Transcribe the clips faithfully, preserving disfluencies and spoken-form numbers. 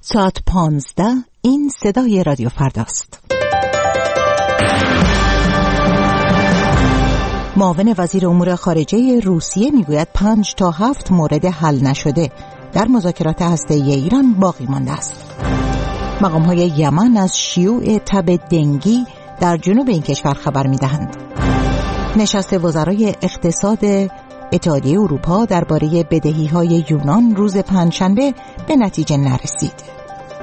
ساعت پانزده، این صدای رادیو فرداست. معاون وزیر امور خارجه روسیه میگوید پنج تا هفت مورد حل نشده در مذاکرات هسته‌ای ایران باقی مانده است. مقام‌های یمن از شیوع تب دنگی در جنوب این کشور خبر می‌دهند. نشست وزرای اقتصاد اتحادیه اروپا درباره بدهی‌های یونان روز پنجشنبه به نتیجه نرسید.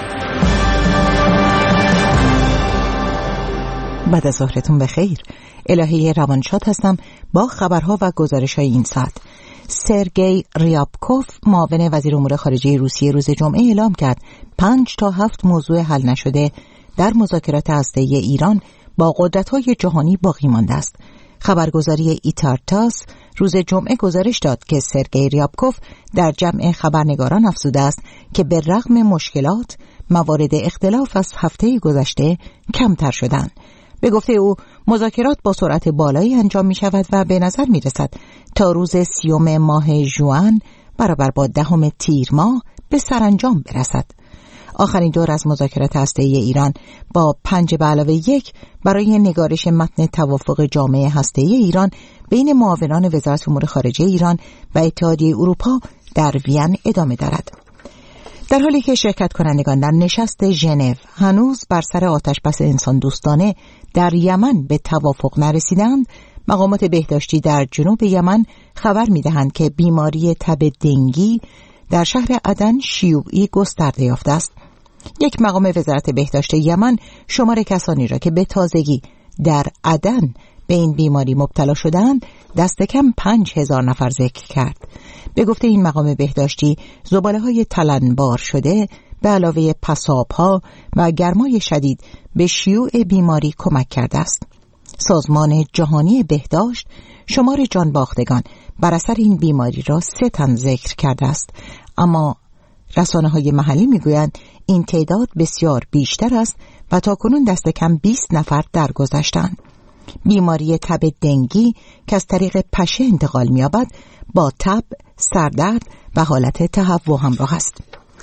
بعد از ظهرتون بخیر. الهه روانشاد هستم با خبرها و گزارش‌های این ساعت. سرگئی ریابکوف معاون وزیر امور خارجه روسیه روز جمعه اعلام کرد پنج تا هفت موضوع حل نشده در مذاکرات هسته‌ای ایران با قدرت‌های جهانی باقی مانده است. خبرگزاری ایتارتاس روز جمعه گزارش داد که سرگئی ریابکوف در جمع خبرنگاران افزوده است که به رغم مشکلات موارد اختلاف از هفته گذشته کمتر شدند. به گفته او مذاکرات با سرعت بالایی انجام می شود و به نظر می رسد تا روز سیوم ماه ژوئن برابر با دهم تیر ماه به سرانجام برسد. آخرین دور از مذاکرات هسته‌ای ایران با پنج به علاوه یک برای نگارش متن توافق جامعه هسته‌ای ایران بین معاونان وزارت امور خارجه ایران و اتحادیه اروپا در وین ادامه دارد. در حالی که شرکت کنندگان در نشست ژنو هنوز بر سر آتشبس انسان دوستانه در یمن به توافق نرسیدند، مقامات بهداشتی در جنوب یمن خبر می‌دهند که بیماری تب دنگی در شهر عدن شیوعی گسترده یافته است. یک مقام وزارت بهداشت یمن شمار کسانی را که به تازگی در عدن به این بیماری مبتلا شدند دست کم پنج هزار نفر ذکر کرد. به گفته این مقام بهداشتی زباله‌های تلنبار شده به علاوه پساب‌ها و گرمای شدید به شیوع بیماری کمک کرده است. سازمان جهانی بهداشت شمار جانباختگان بر اثر این بیماری را سه تن ذکر کرده است، اما رسانه‌های محلی میگویند این تعداد بسیار بیشتر است و تاکنون دست کم بیست نفر درگذشتند. بیماری تب دنگی که از طریق پشه انتقال می‌یابد با تب، سردرد و حالت تهوع همراه است.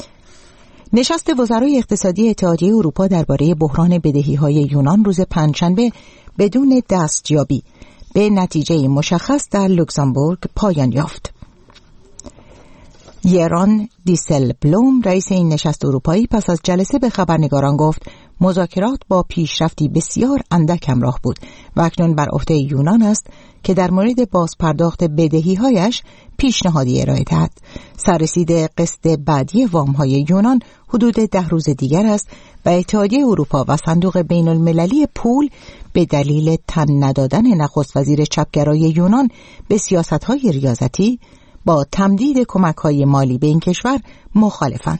نشست وزرای اقتصادی اتحادیه اروپا درباره بحران بدهی‌های یونان روز پنجشنبه بدون دستیابی به نتیجه مشخص در لوکزامبورگ پایان یافت. یران دیسلبلوم رئیس این نشست اروپایی پس از جلسه به خبرنگاران گفت مذاکرات با پیشرفتی بسیار اندک همراه بود و اکنون بر عهده یونان است که در مورد بازپرداخت بدهی‌هایش پیشنهادی ارائه دهد. سررسید قسط بعدی وام‌های یونان حدود ده روز دیگر است و اتحادیه اروپا و صندوق بین المللی پول به دلیل تن ندادن نخست وزیر چپگرای یونان به سیاست‌های ریاضتی با تمدید کمک‌های مالی به این کشور مخالفند.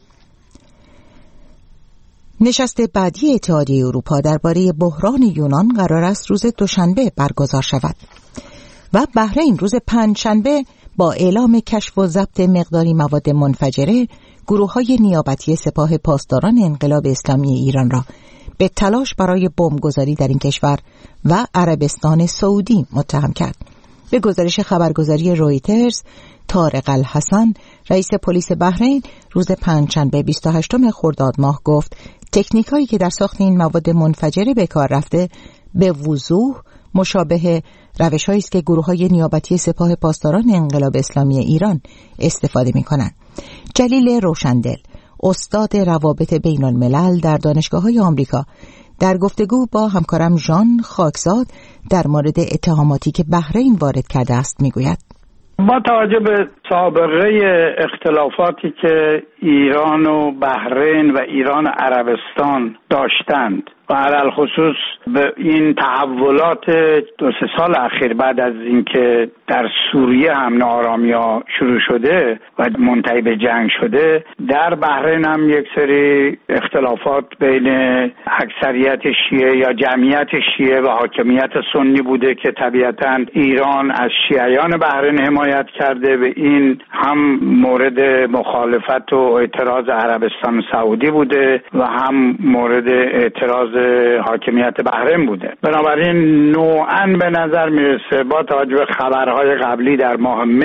نشست بعدی اتحادیه اروپا درباره بحران یونان قرار است روز دوشنبه برگزار شود و بحرین روز پنجشنبه با اعلام کشف و ضبط مقداری مواد منفجره گروه‌های نیابتی سپاه پاسداران انقلاب اسلامی ایران را به تلاش برای بمبگذاری در این کشور و عربستان سعودی متهم کرد. به گزارش خبرگزاری رویترز، طارق الحسن رئیس پلیس بحرین روز پنجشنبه بیست و هشتم خرداد ماه گفت تکنیکایی که در ساخت این مواد منفجره به کار رفته به وضوح مشابه روش‌هایی است که گروه‌های نیابتی سپاه پاسداران انقلاب اسلامی ایران استفاده می‌کنند. جلیل روشندل، استاد روابط بین الملل در دانشگاه‌های آمریکا، در گفتگو با همکارم ژان خاکزاد در مورد اتهاماتی که بحرین وارد کرده است میگوید با توجه به سابقه اختلافاتی که ایران و بحرین و ایران و عربستان داشتند و علل خصوص به این تحولات دو سه سال اخیر بعد از اینکه در سوریه هم ناآرامی‌ها شروع شده و منتهی به جنگ شده، در بحرین هم یک سری اختلافات بین اکثریت شیعه یا جمعیت شیعه و حاکمیت سنی بوده که طبیعتاً ایران از شیعیان بحرین حمایت کرده. به این هم مورد مخالفت و اعتراض عربستان سعودی بوده و هم مورد اعتراض حاکمیت بحرین بوده. بنابراین نوعاً به نظر میرسه با توجه به خبرهای قبلی در ماه می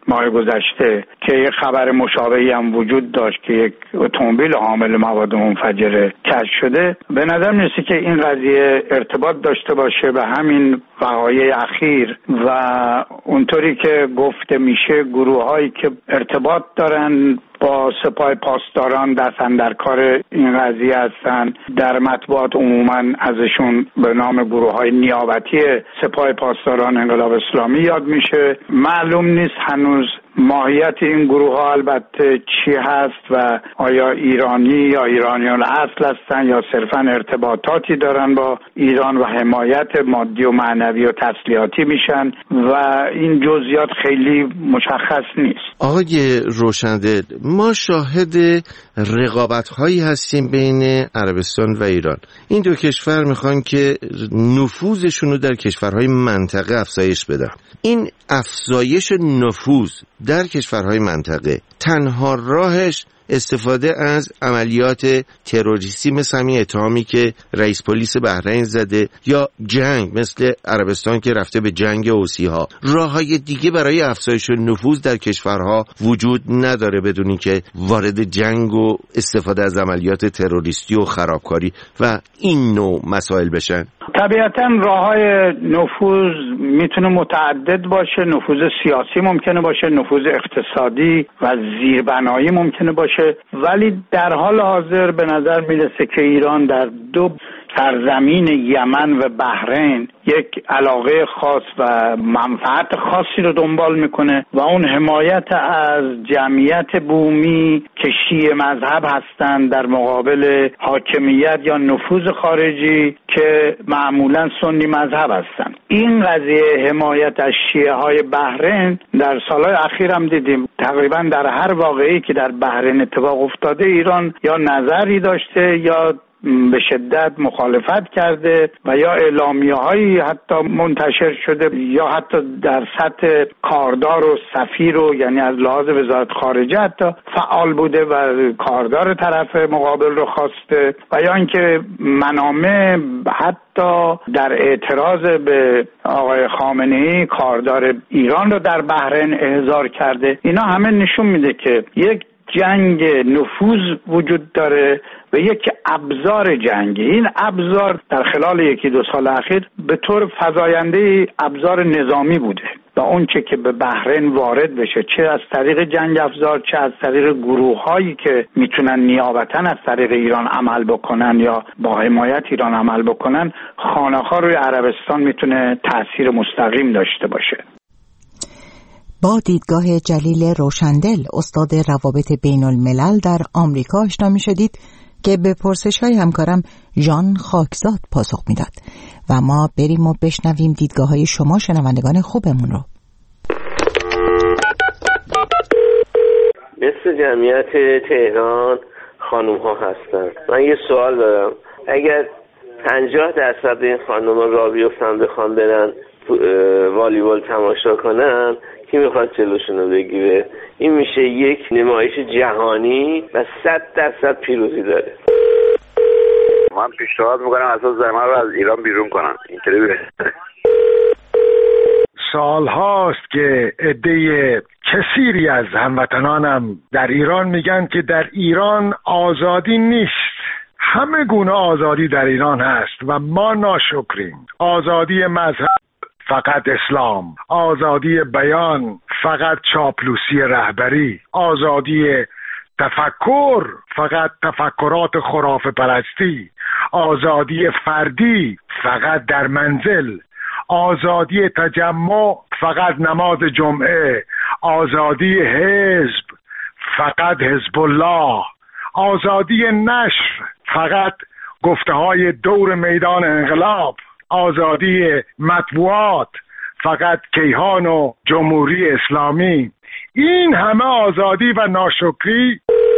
ماه گذشته که یک خبر مشابهی هم وجود داشت که یک اتومبیل حامل مواد منفجره کشف شده، به نظر میرسه که این قضیه ارتباط داشته باشه به همین وقایع اخیر و اونطوری که گفته میشه گروه هایی که ارتباط دارن با سپاه پاسداران دست اندر کار این قضیه هستن. در مطبوعات عموما ازشون به نام گروه های نیابتی سپاه پاسداران انقلاب اسلامی یاد میشه. معلوم نیست هنوز ماهیت این گروه ها البته چی هست و آیا ایرانی یا ایرانیان اصل هستن یا صرفا ارتباطاتی دارن با ایران و حمایت مادی و معنوی و تسلیحاتی میشن و این جزئیات خیلی مشخص نیست. آقای روشندل، ما شاهد رقابت هایی هستیم بین عربستان و ایران. این دو کشور میخوان که نفوذشون رو در کشورهای منطقه افزایش بدن. این افزایش نفوذ در کشورهای منطقه تنها راهش استفاده از عملیات تروریستی مثل همین اتهامی که رئیس پلیس بحرین زده یا جنگ مثل عربستان که رفته به جنگ حوثی ها. راههای دیگه برای افزایش نفوذ در کشورها وجود نداره بدون اینکه وارد جنگ و استفاده از عملیات تروریستی و خرابکاری و این نوع مسائل بشن. طبیعتاً راههای نفوذ میتونه متعدد باشه. نفوذ سیاسی ممکنه باشه، نفوذ اقتصادی و زیربنایی ممکنه باشه، ولی در حال حاضر به نظر میرسه که ایران در دو سرزمین یمن و بحرین یک علاقه خاص و منفعت خاصی رو دنبال میکنه و اون حمایت از جمعیت بومی که شیعه مذهب هستند در مقابل حاکمیت یا نفوذ خارجی که معمولا سنی مذهب هستند. این قضیه حمایت از شیعه های بحرین در سالهای اخیر هم دیدیم تقریبا در هر واقعی که در بحرین اتفاق افتاده ایران یا نظری داشته یا به شدت مخالفت کرده و یا اعلامیه هایی حتی منتشر شده یا حتی در سطح کاردار و سفیر و یعنی از لحاظ وزارت خارجه حتی فعال بوده و کاردار طرف مقابل رو خواسته و یا اینکه منامه حتی در اعتراض به آقای خامنه‌ای کاردار ایران رو در بحرین احضار کرده. اینا همه نشون میده که یک جنگ نفوذ وجود داره و یک ابزار جنگی. این ابزار در خلال یکی دو سال اخیر به طور فزاینده ابزار نظامی بوده و اون چه که به بحرین وارد بشه، چه از طریق جنگ افزار چه از طریق گروه هایی که میتونن نیابتا از طریق ایران عمل بکنن یا با حمایت ایران عمل بکنن، خانه‌ها روی عربستان میتونه تأثیر مستقیم داشته باشه. با دیدگاه جلیل روشندل، استاد روابط بین الملل در آمریکا آشنا می شدید که به پرسش های همکارم ژان خاکزاد پاسخ میداد و ما بریم و بشنویم دیدگاه های شما شنوندگان خوبمون رو. مثل جمعیت تهران خانوم ها هستن. من یه سوال دارم، اگر پنجاه درصد این خانوم ها را بیفتن بخوان برن والیبال تماشا کنن، کی میخواد جلوشونو بگیره؟ این میشه یک نمایش جهانی و صد درصد پیروزی داره. من پیشنهاد میکنم اساس زمان رو از ایران بیرون کنن. اینطوری بهتره. سال هاست که عده کثیری از هموطنانم در ایران میگن که در ایران آزادی نیست. همه گونه آزادی در ایران هست و ما ناشکریم. آزادی مذهب فقط اسلام، آزادی بیان فقط چاپلوسی رهبری، آزادی تفکر فقط تفکرات خرافه پرستی، آزادی فردی فقط در منزل، آزادی تجمع فقط نماز جمعه، آزادی حزب فقط حزب الله، آزادی نشر فقط گفته های دور میدان انقلاب، آزادی مطبوعات فقط کیهان و جمهوری اسلامی. این همه آزادی و ناشکری.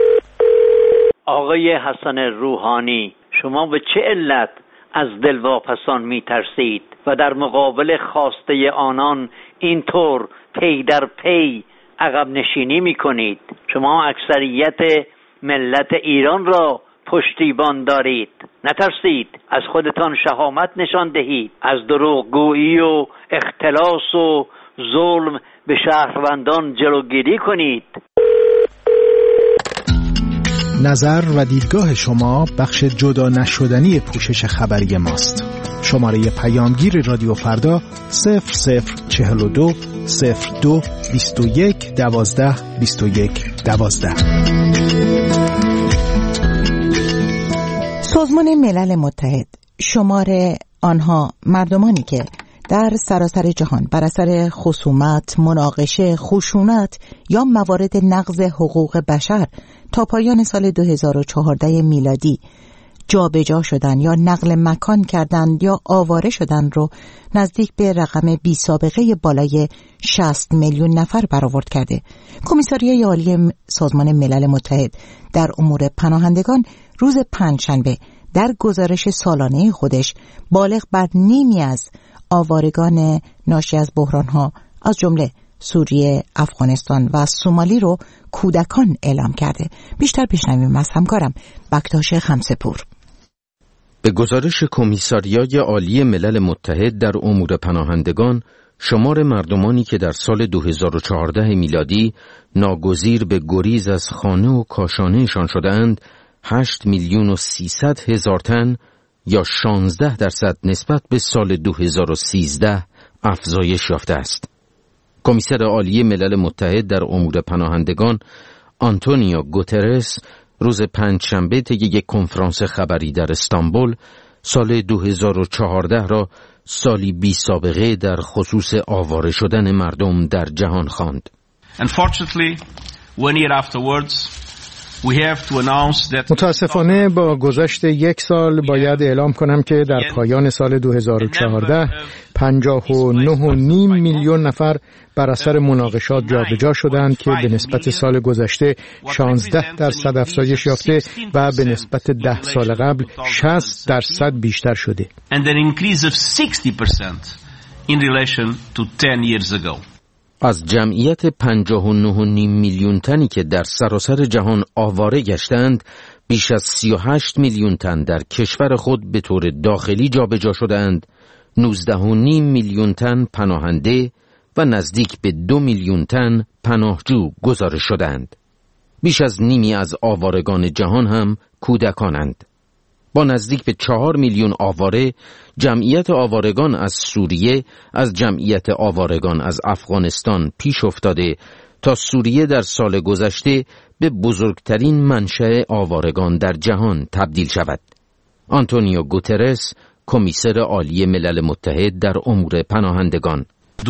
آقای حسن روحانی، شما به چه علت از دلواپسان می ترسید و در مقابل خواسته آنان اینطور پی در پی عقب نشینی می کنید؟ شما اکثریت ملت ایران را پشتیبان دارید. نترسید، از خودتان شهامت نشان دهید، از دروغگویی و اختلاس و ظلم به شهروندان جلوگیری کنید. نظر و دیدگاه شما بخش جدا نشدنی پوشش خبری ماست. شماره پیامگیر رادیو فردا صفر صفر چهل و دو صفر دو بیست و یک دوازده بیست و یک دوازده. سازمان ملل متحد شمار آنها مردمانی که در سراسر جهان بر اثر خصومت، مناقشه، خشونت یا موارد نقض حقوق بشر تا پایان سال دو هزار و چهارده میلادی جابجا شدن یا نقل مکان کردند یا آواره شدن رو نزدیک به رقم بی سابقه بالای شصت میلیون نفر برآورد کرده. کمیساریای عالی سازمان ملل متحد در امور پناهندگان روز پنجشنبه در گزارش سالانه خودش بالغ بر نیمی از آوارگان ناشی از بحران‌ها از جمله سوریه، افغانستان و سومالی رو کودکان اعلام کرده. بیشتر بشنویم از همکارم بکتاش خمسه‌پور. به گزارش کمیساریای عالی ملل متحد در امور پناهندگان، شمار مردمانی که در سال دو هزار و چهارده میلادی ناگزیر به گریز از خانه و کاشانه‌شان شدند، هشت میلیون و سیصد هزار تن یا شانزده درصد نسبت به سال دو هزار و سیزده افزایش یافته است. کمیسر عالی ملل متحد در امور پناهندگان آنتونیو گوترس روز پنجشنبه طی یک کنفرانس خبری در استانبول سال دو هزار و چهارده را سالی بی سابقه در خصوص آواره شدن مردم در جهان خواند. Unfortunately, one year afterwards, متاسفانه با گذشت یک سال باید اعلام کنم که در پایان سال دو هزار و چهارده پنجاه و نه و نیم میلیون نفر بر اثر مناقشات جابجا شدند که به نسبت سال گذشته شانزده درصد افزایش یافته و به نسبت ده سال قبل شصت درصد بیشتر شده. از جمعیت پنجاه و نه و نیم میلیون تنی که در سراسر جهان آواره گشتند، بیش از سی و هشت میلیون تن در کشور خود به طور داخلی جابجا شدند، نوزده و نیم میلیون تن پناهنده و نزدیک به دو میلیون تن پناهجو گزارش شدند. بیش از نیمی از آوارگان جهان هم کودکانند. با نزدیک به چهار میلیون آواره، جمعیت آوارگان از سوریه از جمعیت آوارگان از افغانستان پیش افتاده تا سوریه در سال گذشته به بزرگترین منشأ آوارگان در جهان تبدیل شود. آنتونیو گوترس، کمیسر عالی ملل متحد در امور پناهندگان: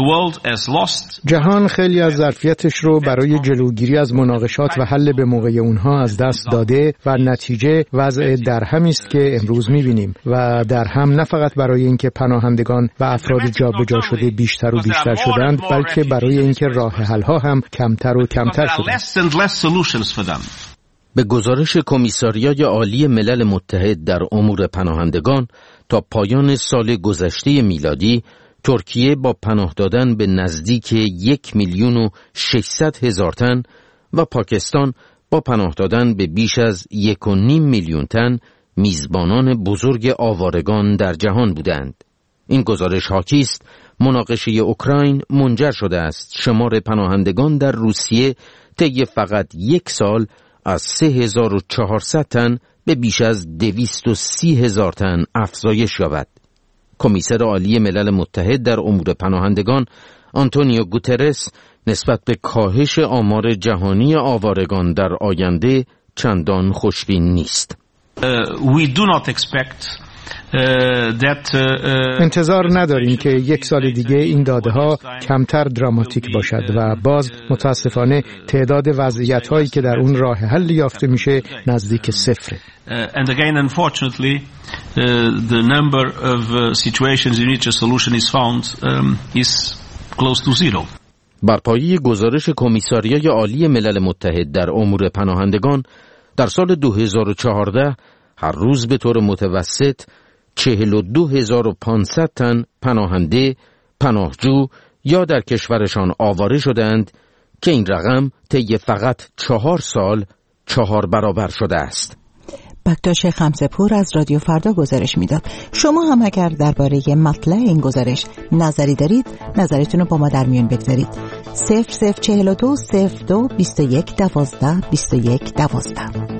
جهان خیلی از ظرفیتش رو برای جلوگیری از مناقشات و حل به موقع اونها از دست داده و نتیجه وضع درهمی است که امروز می‌بینیم و درهم نه فقط برای اینکه پناهندگان و افراد جابجا شده بیشتر و بیشتر شدند، بلکه برای اینکه راه حل‌ها هم کمتر و کمتر شدند. به گزارش کمیساریای عالی ملل متحد در امور پناهندگان، تا پایان سال گذشته میلادی ترکیه با پناه دادن به نزدیک یک میلیون و ششصد هزار تن و پاکستان با پناه دادن به بیش از یک و نیم میلیون تن میزبانان بزرگ آوارگان در جهان بودند. این گزارش حاکی است مناقشه اوکراین منجر شده است شمار پناهندگان در روسیه طی فقط یک سال از سه هزار و چهارصد تن به بیش از دویست و سی هزار تن افزایش یابد. کمیسر عالی ملل متحد در امور پناهندگان آنتونیو گوترس نسبت به کاهش آمار جهانی آوارگان در آینده چندان خوشبین نیست. Uh, we do not expect uh, that uh, انتظار نداریم که یک سال دیگه این داده ها کمتر دراماتیک باشد و باز متاسفانه تعداد وضعیت هایی که در اون راه حل یافته میشه نزدیک صفره. Uh, and again, unfortunately, uh, the number of uh, situations in which a solution is found um, is close to zero. بر پایه گزارش کمیساریای عالی ملل متحد در امور پناهندگان، در سال دو هزار و چهارده هر روز به طور متوسط چهل و دو هزار و پانصد تن پناهنده، پناهجو یا در کشورشان آواره شدند که این رقم طی فقط چهار سال چهار برابر شده است. بکتاش خمسه‌پور از رادیو فردا گزارش میداد. شما هم اگر درباره مطلع این گزارش نظری دارید، نظرتون رو با ما در میون بگذارید. صفر صفر چهل و دو صفر دو بیست و یک دوازده بیست و یک دوازده.